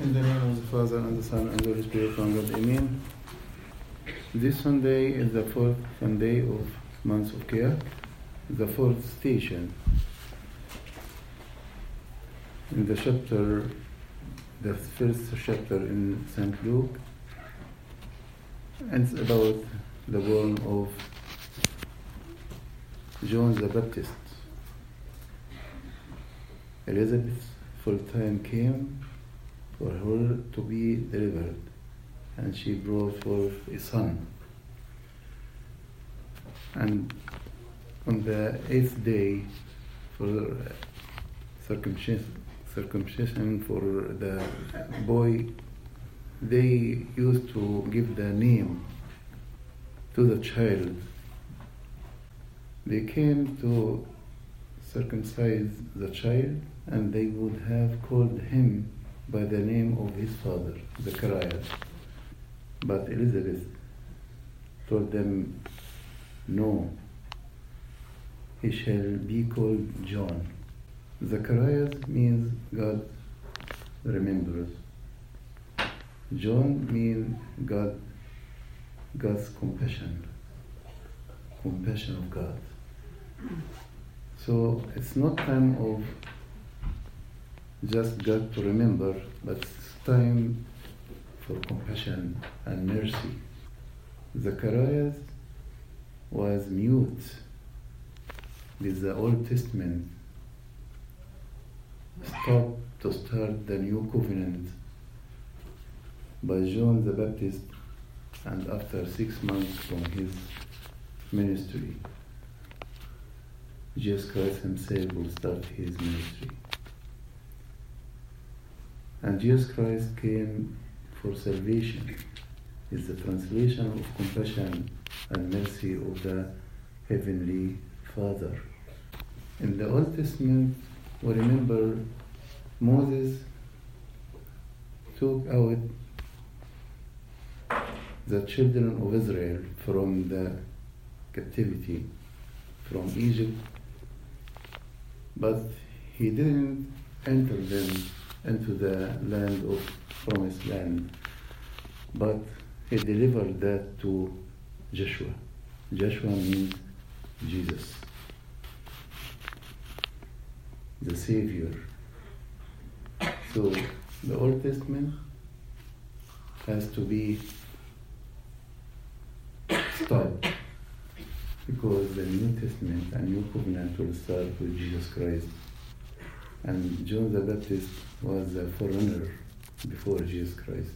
In the name of the Father, and the Son, and the Holy Spirit, one God, Amen. This Sunday is the fourth Sunday of month of Care, the fourth station. In the chapter, the first chapter in St. Luke, and it's about the born of John the Baptist. Elizabeth full time came for her to be delivered, and she brought forth a son. And on the 8th day, for circumcision for the boy, they used to give the name to the child. They came to circumcise the child, and they would have called him by the name of his father, Zacharias. But Elizabeth told them, no, he shall be called John. Zacharias means God remembers. John means God's compassion of God. So it's not time of just God to remember, but it's time for compassion and mercy. Zacharias was mute with the Old Testament, stopped to start the new covenant by John the Baptist, and after 6 months from his ministry, Jesus Christ himself will start his ministry. And Jesus Christ came for salvation. It's the translation of compassion and mercy of the Heavenly Father. In the Old Testament, we remember Moses took out the children of Israel from the captivity from Egypt, but he didn't enter them into the land of promised land, but he delivered that to Joshua. Joshua means Jesus, the Savior. So the Old Testament has to be stopped, because the New Testament and New Covenant will start with Jesus Christ. And John the Baptist was a forerunner before Jesus Christ.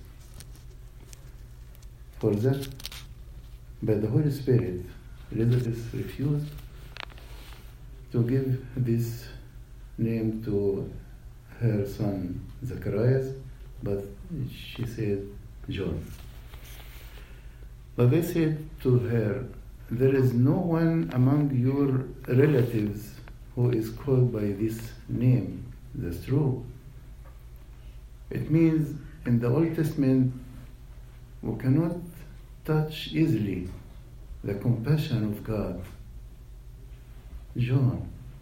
For that, by the Holy Spirit, Elizabeth refused to give this name to her son Zacharias, but she said John. But they said to her, there is no one among your relatives who is called by this name. That's true. It means in the Old Testament, we cannot touch easily the compassion of God. John.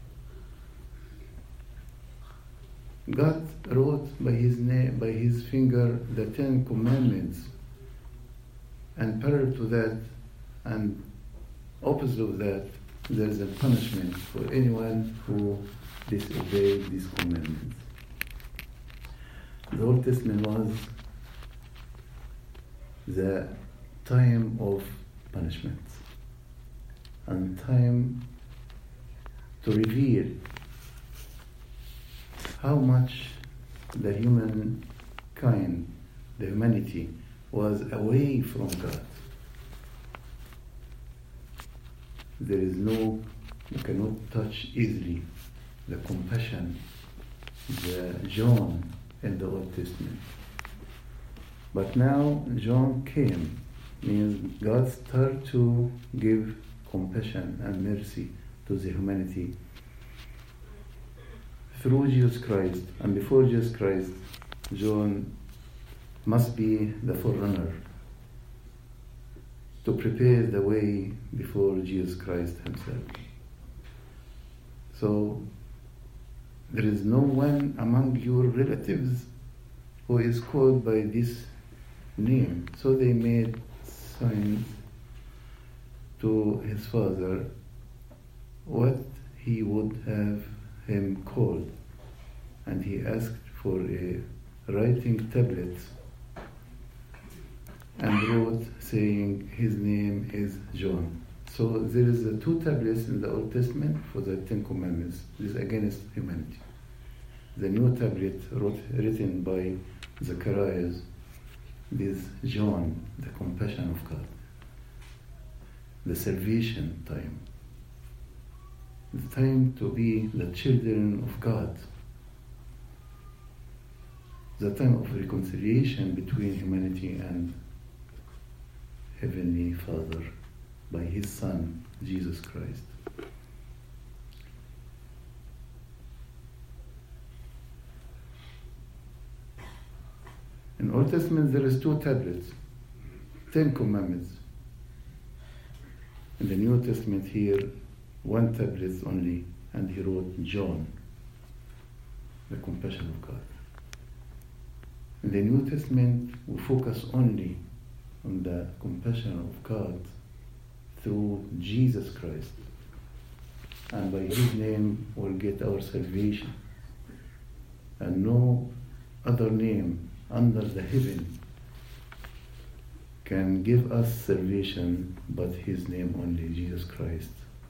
God wrote by his name, by his finger, the 10 Commandments. And parallel to that, and opposite of that, there is a punishment for anyone who disobeyed these commandments. The Old Testament was the time of punishment and time to reveal how much the humankind, the humanity, was away from God. There is you cannot touch easily the compassion, the John in the Old Testament. But now John came, means God started to give compassion and mercy to the humanity through Jesus Christ. And before Jesus Christ, John must be the forerunner to prepare the way before Jesus Christ himself. So there is no one among your relatives who is called by this name. So they made signs to his father what he would have him called. And he asked for a writing tablet and wrote saying his name is John. So there is two tablets in the Old Testament for the Ten Commandments. This is against humanity. The new tablet written by Zacharias is John, the compassion of God, the salvation time, the time to be the children of God, the time of reconciliation between humanity and Heavenly Father by His Son, Jesus Christ. In Old Testament there is two tablets, 10 commandments. In the New Testament here, one tablet only, and he wrote John, the compassion of God. In the New Testament we focus only on the compassion of God through Jesus Christ, and by His name we'll get our salvation, and no other name under the heaven can give us salvation but His name only, Jesus Christ.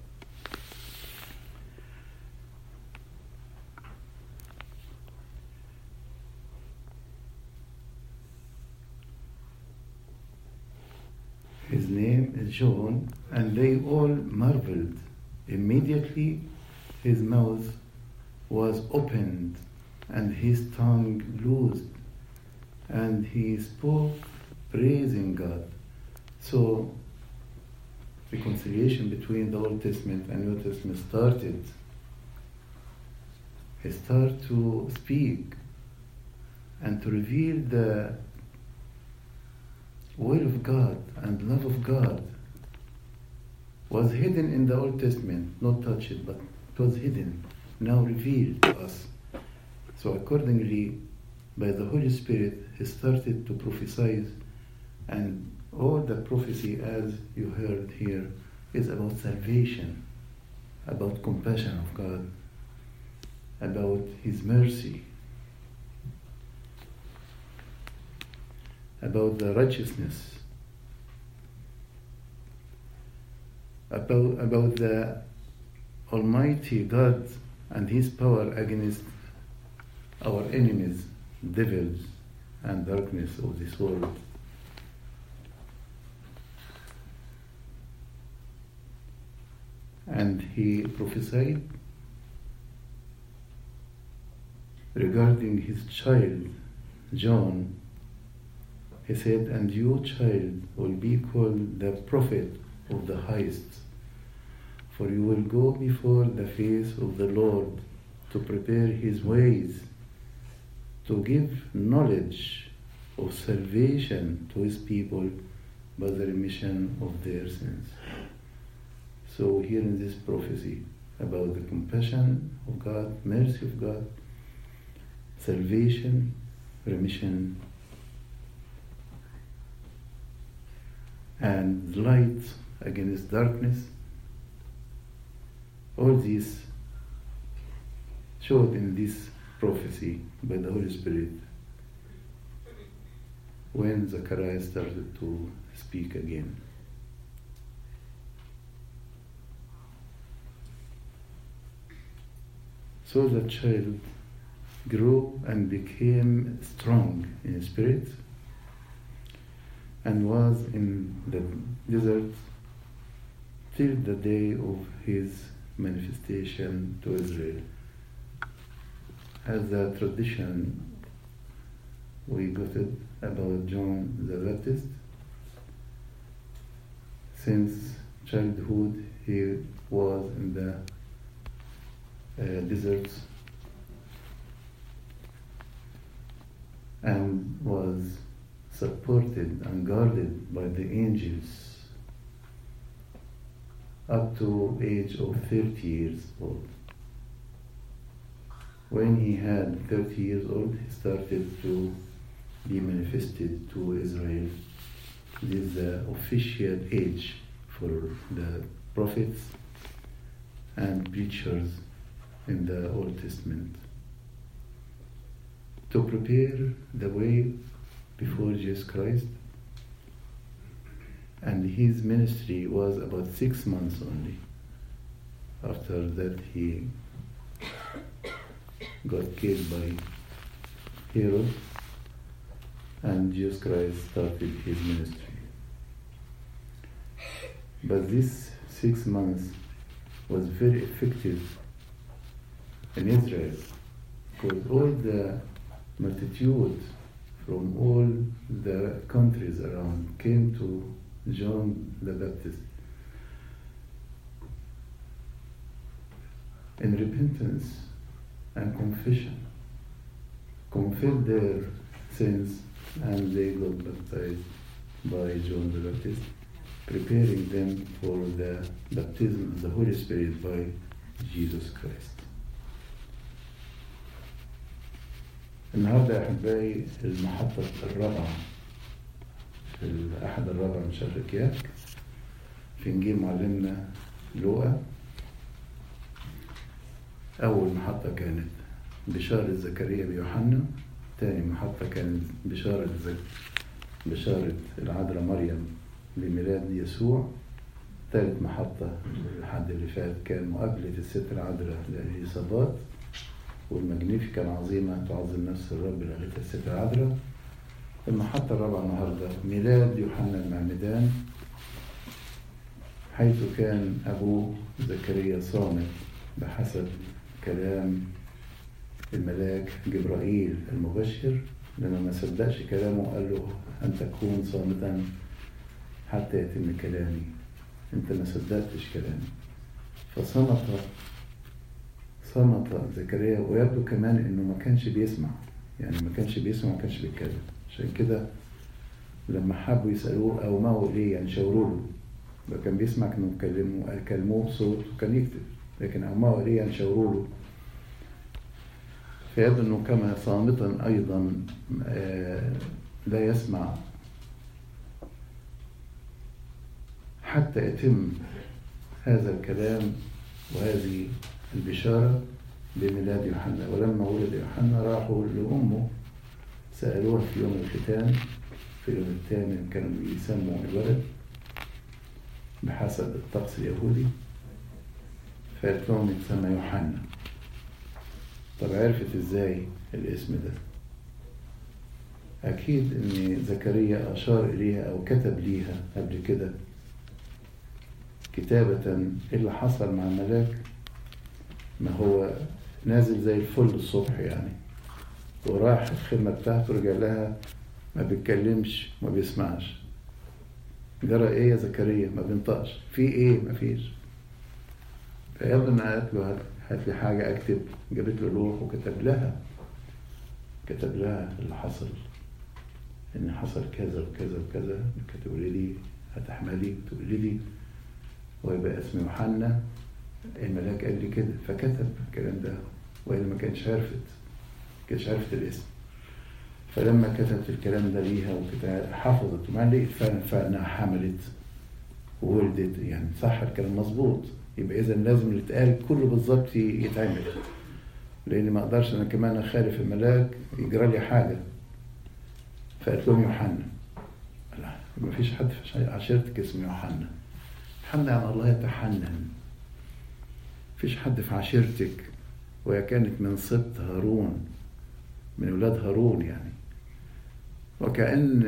His name is John, and they all marveled. Immediately his mouth was opened and his tongue loosed, and he spoke praising God. So reconciliation between the Old Testament and New Testament started. He started to speak and to reveal the will of God and love of God. Was hidden in the Old Testament, not touched, but it was hidden, now revealed to us. So accordingly, by the Holy Spirit, he started to prophesy, and all the prophecy, as you heard here, is about salvation, about compassion of God, about His mercy, about the righteousness, about the Almighty God and His power against our enemies, devils and darkness of this world. And he prophesied regarding his child, John. He said, "And your child will be called the prophet of the highest, for you will go before the face of the Lord to prepare His ways, to give knowledge of salvation to His people by the remission of their sins." So here in this prophecy about the compassion of God, mercy of God, salvation, remission, and light against darkness, all these showed in this prophecy by the Holy Spirit when Zachariah started to speak again. So the child grew and became strong in spirit and was in the desert till the day of his manifestation to Israel. As the tradition we got it about John the Baptist, since childhood he was in the deserts and was supported and guarded by the angels up to age of 30 years old. When he had 30 years old, he started to be manifested to Israel. This is the official age for the prophets and preachers in the Old Testament, to prepare the way before Jesus Christ. And his ministry was about 6 months only. After that he got killed by Herod, and Jesus Christ started his ministry. But this 6 months was very effective in Israel, because all the multitude from all the countries around came to John the Baptist in repentance and confession, confessed their sins, and they got baptized by John the Baptist, preparing them for the baptism of the Holy Spirit by Jesus Christ. النهارده أحبائي المحطة الرابعة في الأحد الرابع من شهر كياك في إنجيل معلمنا لوقا. أول محطة كانت بشارة زكريا بيوحنا، تاني محطة كانت بشارة العذراء مريم بميلاد يسوع، ثالث محطة الحد اللي فات كان مقابلة الست العذراء لإليصابات، والمجنيفيكا العظيمة تعظم نفس الرب لغاية الست العذراء. المحطة الرابعة النهاردة ميلاد يوحنا المعمدان، حيث كان أبوه زكريا صامت بحسب كلام الملاك جبرائيل المبشر، لما ما صدقش كلامه قال له أن تكون صامتا حتى يتم كلامي. أنت ما صدقتش كلامي، فصمت زكريا. ويبدو كمان إنه ما كانش بيسمع، يعني ما كانش بيتكلم. عشان كده لما حبوا يسألوه أو ما هو ليه يعني شاوروا له، كان بيسمع كانوا كلموه بصوت وكان يكتب، لكن أو ما هو ليه يعني شاوروا له. فيبدو أنه كما صامتا أيضا لا يسمع حتى يتم هذا الكلام وهذه البشارة بميلاد يوحنا. ولما ولد يوحنا راحوا لأمه سألوها في يوم الختان، في اليوم الثامن كانوا بيسموا الولد بحسب الطقس اليهودي، فقالت لهم يتسمى يوحنا. طب عرفت ازاي الاسم ده؟ اكيد ان زكريا اشار اليها او كتب ليها قبل كده كتابة. ايه اللي حصل مع الملاك؟ ما هو نازل زي الفل الصبح يعني، وراح الخدمة بتاعته رجع لها ما بيتكلمش ما بيسمعش. جرى ايه يا زكريا؟ ما بينطقش. في ايه؟ ما فيش. فيبدو ان قالت له هات لي حاجة اكتب. جابت له لوح وكتب لها اللي حصل، ان حصل كذا وكذا وكذا. تقولي لي هتحملي، تقولي لي ويبقى اسمه يوحنا، الملاك قال لي كده، فكتب الكلام ده. وإلا ما كانش عرفت الاسم. فلما كتبت الكلام ده ليها حفظت، وما لقيت فعلا انها حملت وولدت، يعني صح الكلام مظبوط. يبقى اذا لازم اللي اتقال كله بالظبط يتعمل، لان ما اقدرش انا كمان اخالف الملاك يجرى لي حاجه. فقلت لهم يوحنا. لا، ما فيش حد في عشيرتك اسمه يوحنا. يوحنا يعني الله يتحنن. فيش حد في عشيرتك، وهي كانت من سبط هارون، من أولاد هارون يعني. وكأن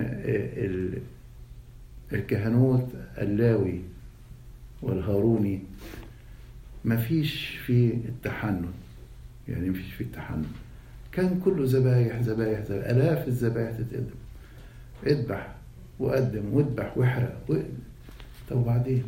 الكهنوت اللاوي والهاروني ما فيش فيه التحنن، يعني ما فيش فيه التحنن. كان كله ذبايح، آلاف الذبايح تتقدم، اذبح وقدم واذبح واحرق طب وبعدين؟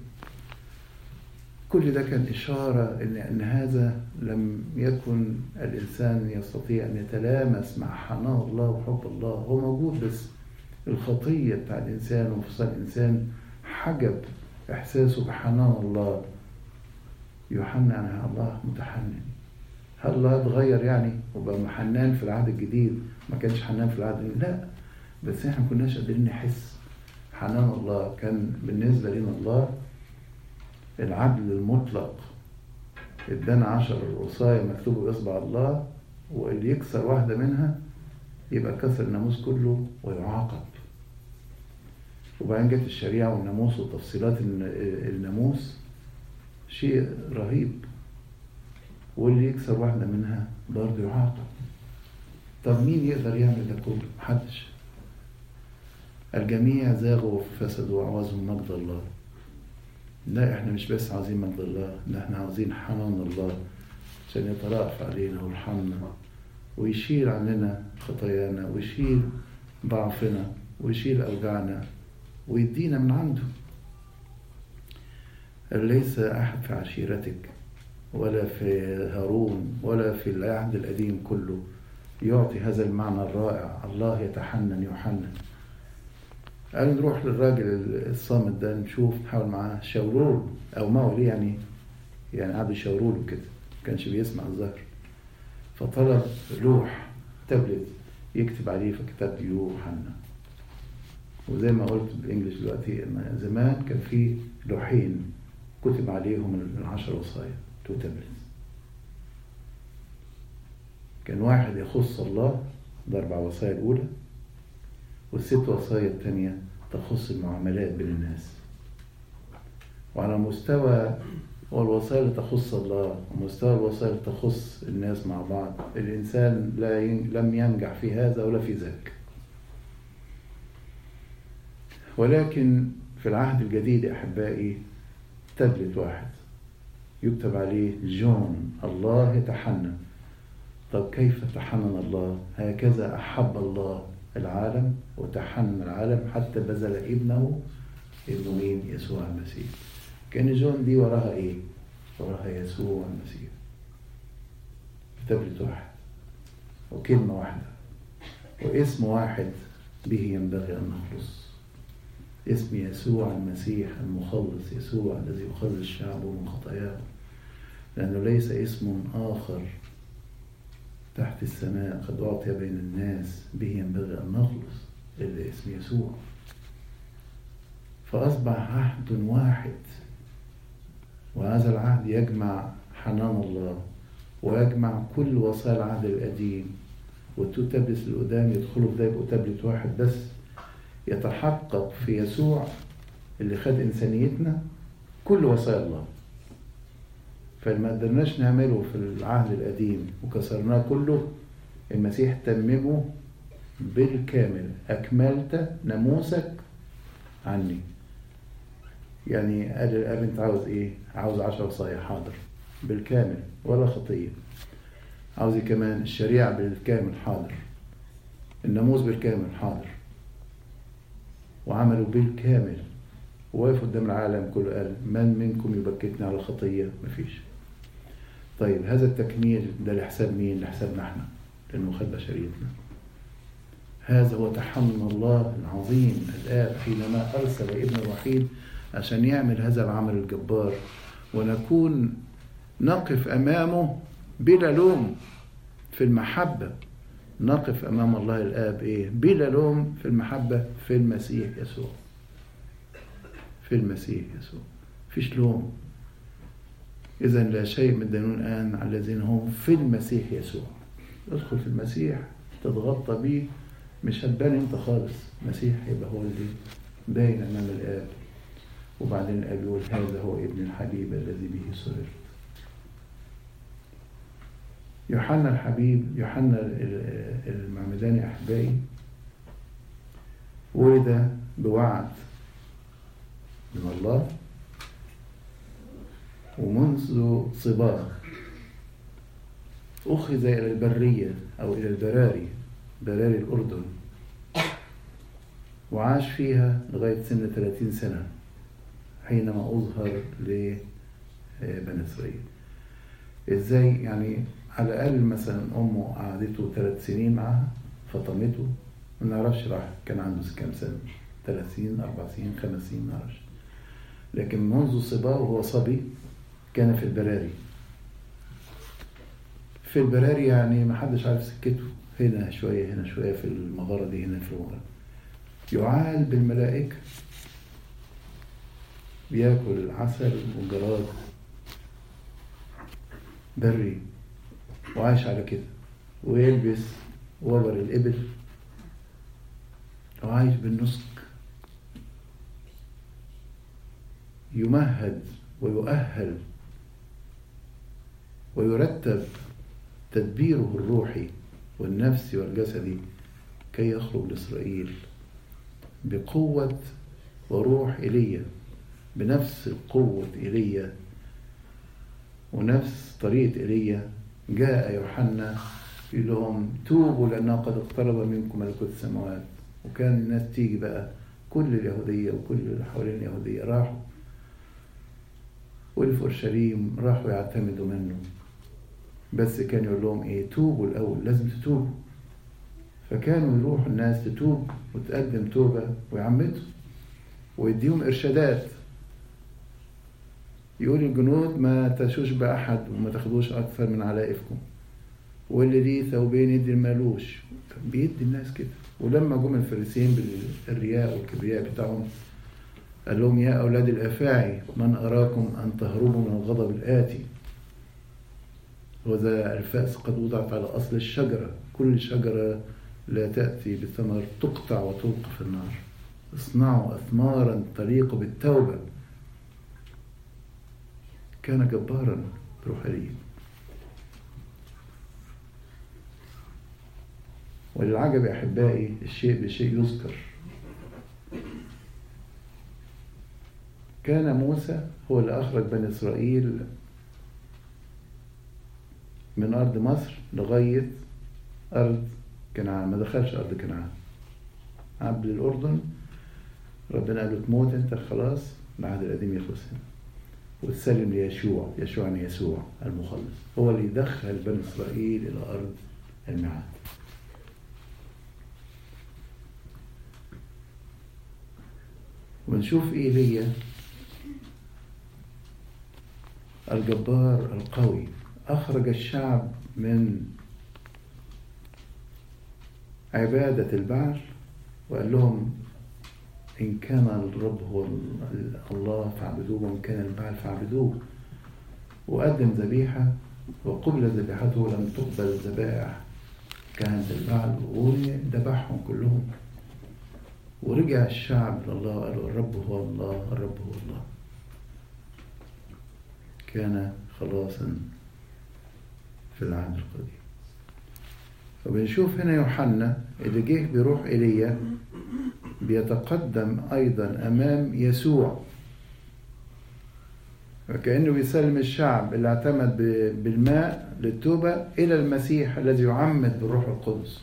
كل ده كان إشارة إن هذا لم يكن الإنسان يستطيع أن يتلامس مع حنان الله وحب الله. هو موجود، بس الخطية بتاع الإنسان وانفصال الإنسان حجب إحساسه بحنان الله. يوحنا عن الله متحنن. هل الله اتغير يعني وبقى حنان في العهد الجديد؟ ما كانش حنان في العهد الجديد، لا، بس احنا ما كناش قادرين نحس حنان الله. كان بالنسبة لنا الله العدل المطلق، ادانا 10 وصايا مكتوبة بإصبع الله، واللي يكسر واحدة منها يبقى كسر الناموس كله ويعاقب. وبعدين جت الشريعة والناموس وتفصيلات الناموس شيء رهيب، واللي يكسر واحدة منها برضه يعاقب. طب مين يقدر يعمل ده كله؟ محدش. الجميع زاغوا وفسدوا وعوزهم مجد الله. لا، احنا مش بس عاوزين مجد الله، ده احنا عاوزين حنان الله عشان يترأف علينا ويرحمنا ويشيل عننا خطايانا ويشيل ضعفنا ويشيل أوجاعنا ويدينا من عنده. ليس أحد في عشيرتك ولا في هارون ولا في العهد القديم كله يعطي هذا المعنى الرائع. الله يتحنن يحنن. قال نروح للراجل الصامت ده نشوف، نحاول معاه شاوروله أو ما هو ليه يعني قعدوا يشاوروله كده، كانش بيسمع الظهر. فطلب لوح تابلت يكتب عليه، فكتب يوحنا. وزي ما قلت بالإنجليش دلوقتي إن زمان كان في لوحين كتب عليهم 10 وصايا، 2 tablets. كان واحد يخص الله، ده 4 وصايا الأولى، وال6 وصايا الثانية تخص المعاملات بين الناس. وعلى مستوى والوصايا اللي تخص الله ومستوى الوصايا اللي تخص الناس مع بعض، الإنسان لم ينجح في هذا ولا في ذاك. ولكن في العهد الجديد أحبائي تابلت واحد يكتب عليه جون، الله يتحنن. طب كيف تحنن الله؟ هكذا أحب الله العالم وتحنن العالم حتى بذل ابنه مين؟ يسوع المسيح. كان جون دي وراها ايه؟ وراها يسوع المسيح. تابلت واحد وكلمة واحدة واسم واحد به ينبغي أن نخلص، اسم يسوع المسيح المخلص، يسوع الذي يخلص شعبه من خطاياه، لأنه ليس اسم آخر تحت السماء قد أعطي بين الناس به ينبغي أن نخلص إلا اسم يسوع. فأصبح عهد واحد، وهذا العهد يجمع حنان الله ويجمع كل وصايا العهد القديم، والتو تابلت القدام يدخلوا في ده يبقوا تابلت واحد بس يتحقق في يسوع اللي خد إنسانيتنا كل وصايا الله. فلما قدرناش نعمله في العهد القديم وكسرناه كله، المسيح تممه بالكامل. أكملت ناموسك عني. يعني قال الأب أنت عاوز إيه؟ عاوز 10 وصايا، حاضر بالكامل ولا خطية. عاوز كمان الشريعة بالكامل، حاضر. الناموس بالكامل، حاضر. وعملوا بالكامل. ووقف قدام العالم كله قال من منكم يبكتني على خطية؟ مفيش. طيب هذا التكميل ده لحساب مين؟ لحسابنا احنا، لأنه خد بشريتنا. هذا هو تحنن الله العظيم الآب حينما أرسل ابن الوحيد عشان يعمل هذا العمل الجبار، ونكون نقف أمامه بلا لوم في المحبة. نقف أمام الله الآب إيه؟ بلا لوم في المحبة في المسيح يسوع. في المسيح يسوع فيش لوم. إذن لا شيء من الدينون الآن على الذين هم في المسيح يسوع. ادخل في المسيح تتغطى بيه، مش هتبان انت خالص. المسيح يبقى هو اللي باين أمام الآب. وبعدين الآب يقول هذا هو ابن الحبيب الذي به سررت. يوحنا الحبيب، يوحنا المعمداني أحبائي، ولد بوعد من الله، ومنذ صباه أخذ إلى البرية أو إلى براري الأردن، وعاش فيها لغاية سن 30 سنة حينما أظهر لبني إسرائيل. إزاي؟ يعني على الأقل مثلا أمه قعدته 3 سنين معها، فطمته، ما نعرفش راح كان عنده كام سنة، 3 سنين 4 سنين 5 سنين ما نعرفش. لكن منذ صباه وهو صبي كان في البراري. في البراري يعني ما حدش عارف سكته، هنا شوية هنا شوية، في المغارة دي هنا في المغارة. يعال بالملائكة، بياكل عسل وجراد بري وعايش على كده، ويلبس وبر الإبل وعايش بالنسك، يمهد ويؤهل ويرتب تدبيره الروحي والنفسي والجسدي كي يخرج لإسرائيل بقوة وروح إيليا، بنفس قوة إيليا ونفس طريقة إيليا. جاء يوحنا يقول لهم توبوا لأنه قد اقترب منكم ملكوت السماوات. وكان الناس تيجي بقى، كل اليهودية وكل اللي حوالين اليهودية راحوا، واللي في أورشليم راحوا يعتمدوا منه، بس كان يقول لهم ايه؟ توبوا الأول، لازم تتوبوا. فكانوا يروحوا الناس تتوب وتقدم توبة ويعمدوا ويديهم إرشادات. يقول الجنود ما تشوش بأحد وما تاخدوش أكثر من علائفكم، واللي ليه ثوبين يدي المالوش. بيدي الناس كده. ولما جم الفريسيين بالرياء والكبرياء بتاعهم قال لهم يا أولاد الأفاعي من أراكم أن تهربوا من الغضب الآتي، وذا الفأس قد وضعت على أصل الشجرة، كل شجرة لا تأتي بثمر تقطع وتلقى في النار. اصنعوا أثمارا تليق بالتوبة. كان جبارا روحيا. وللعجب يا أحبائي الشيء بشيء يذكر. كان موسى هو اللي أخرج بني إسرائيل من أرض مصر لغاية أرض كنعان. ما دخلش أرض كنعان، عبد الأردن. ربنا قال له تموت أنت خلاص، العهد القديم يخلص هنا، وتسلم ليشوع. يشوع يعني يسوع المخلص، هو اللي يدخل بني إسرائيل إلى أرض الميعاد. ونشوف إيليا الجبار القوي أخرج الشعب من عبادة البعل وقال لهم إن كان الرب هو الله فاعبدوه، وإن كان البعل فاعبدوه. وقدم ذبيحة وقبل ذبيحته، لم تقبل ذبائح كانت البعل، وذبحهم كلهم. ورجع الشعب لله وقالوا الرب هو الله، الرب هو الله. كان خلاصا في العهد القديم. فبنشوف هنا يوحنا اللي جه بروح إيليا بيتقدم أيضا أمام يسوع، وكأنه بيسلم الشعب اللي اعتمد بالماء للتوبة إلى المسيح الذي يعمد بالروح القدس.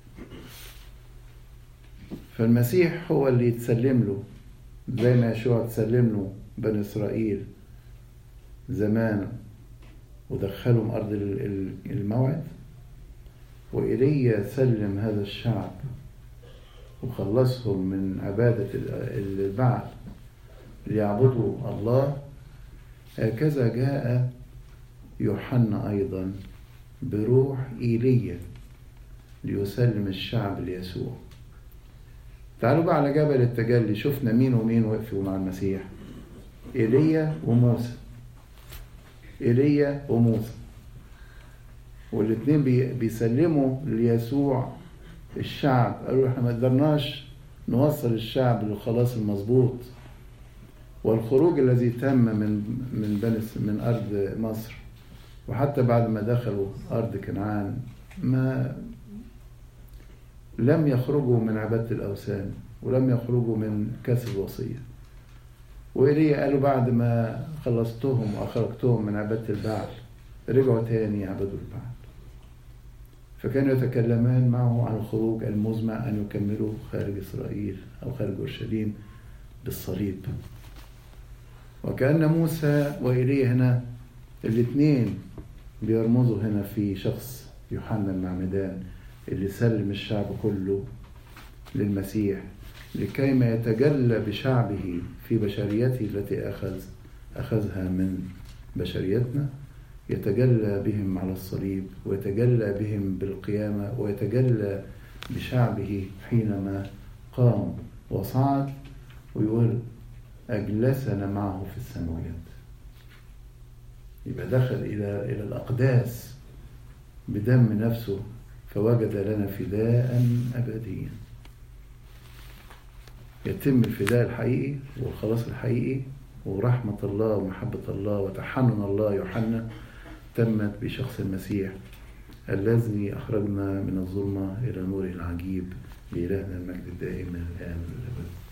فالمسيح هو اللي يتسلم له زي ما يشوع تسلم له بني إسرائيل زمان ودخلهم أرض الموعد، وإيليا سلم هذا الشعب وخلصهم من عبادة البعل ليعبدوا الله. هكذا جاء يوحنا أيضا بروح إيليا ليسلم الشعب ليسوع. تعالوا بقى على جبل التجلي، شفنا مين ومين وقفوا مع المسيح؟ إيليا وموسى. إيليا وموسى، والاثنين بيسلموا ليسوع الشعب. قالوا احنا ما قدرناش نوصل الشعب للخلاص المظبوط والخروج الذي تم من أرض مصر، وحتى بعد ما دخلوا أرض كنعان ما لم يخرجوا من عبادة الأوثان ولم يخرجوا من كسر الوصية. وإيليا قالوا بعد ما خلصتهم وأخرجتهم من عبادة البعل رجعوا تاني يعبدوا البعل. فكانوا يتكلمان معه عن الخروج المزمع أن يكملوا خارج إسرائيل أو خارج أورشليم بالصليب. وكأن موسى وإيليا هنا الاثنين بيرمزوا هنا في شخص يوحنا المعمدان اللي سلم الشعب كله للمسيح لكيما يتجلى بشعبه في بشريته التي أخذها من بشريتنا، يتجلى بهم على الصليب ويتجلى بهم بالقيامة ويتجلى بشعبه حينما قام وصعد ويقول أجلسنا معه في السماوات. يبقى دخل إلى الأقداس بدم نفسه فوجد لنا فداء أبديا. يتم الفداء الحقيقي والخلاص الحقيقي، ورحمة الله ومحبة الله وتحنن الله يوحنا تمت بشخص المسيح الذي أخرجنا من الظلمة إلى نوره العجيب. لإلهنا المجد الدائم الآن والأبد.